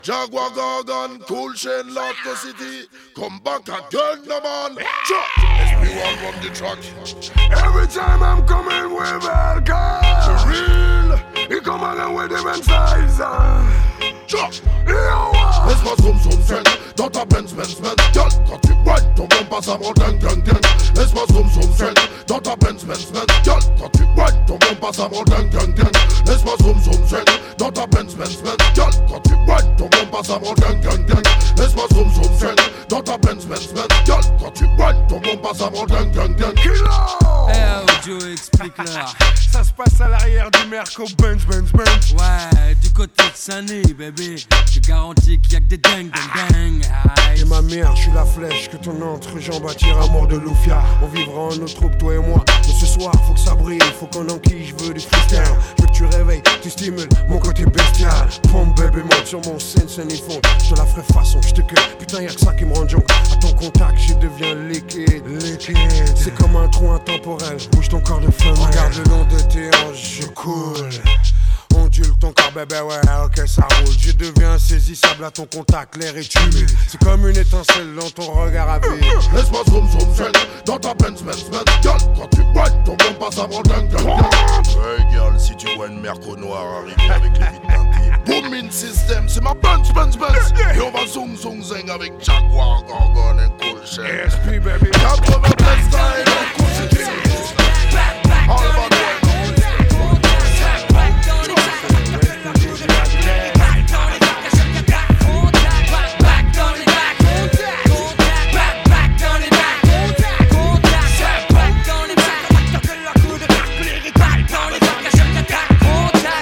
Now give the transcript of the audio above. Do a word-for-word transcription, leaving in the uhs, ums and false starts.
Jaguar Gargan, cool chain, Lotto City. Come back again, no man. Chuck, S P one run the track. Every time I'm coming with alcohol, For real. he come along with different styles. Chuck, Yo, laisse-moi zoom zoom friend. Dans ta Benz Benz Benz. Girl, quand tu whine, ton bon passe à mon gang gang gang. Laisse-moi zoom zoom friend. Dans ta Benz Benz Benz. Girl, quand tu whine, ton bon passe à mon gang gang gang. Laisse-moi zoom zoom friend. Dans ta Benz Benz Benz. Girl, quand tu whine, ton bon passe à mon gang gang gang. Laisse-moi zoom zoom friend. Dans ta Benz Benz Benz. Girl, quand tu whine, ton bon passe à mon gang gang gang. Eh oh Joe, explique-leur. ça se passe à l'arrière du Merco Benz Benz Benz. Ouais, du côté de Sunny, bébé. Je garantis qu'il y a que des dingues, dingues, dingues. Et ma mère, je suis la flèche que ton entrejambe attire à mort de Loufia. On vivra en nos troupes, toi et moi. Mais ce soir, faut que ça brille, faut qu'on enquille, je veux du freestyle. Je veux que tu réveilles, tu stimules mon côté bestial. Pompe bébé, monte sur mon scène, scène et fond. Je te la ferai façon, je te cueille. Putain, y'a que ça qui me rend junk. À ton contact, je deviens liquide. Liquide. C'est comme un trou intemporel. Bouge ton corps de flamme. Regarde le long de tes hanches, je coule. Ondule ton corps bébé, ouais, ok ça roule. Je deviens insaisissable à ton contact, l'air est humide. C'est comme une étincelle dans ton regard à vide. Laisse-moi zoom zoom friend. Dans ta Benz Benz Benz. Girl, quand tu whine, ton bon passe à mon gang gang gang. Hey girl, si tu vois une Merco noire arriver avec les vides teintées, Booming system, c'est ma Benz Benz Benz. Et on va zoom zoom zing avec Jaguar Gargan et cool chain. S P baby. quatre-vingt-treize style, cool city. All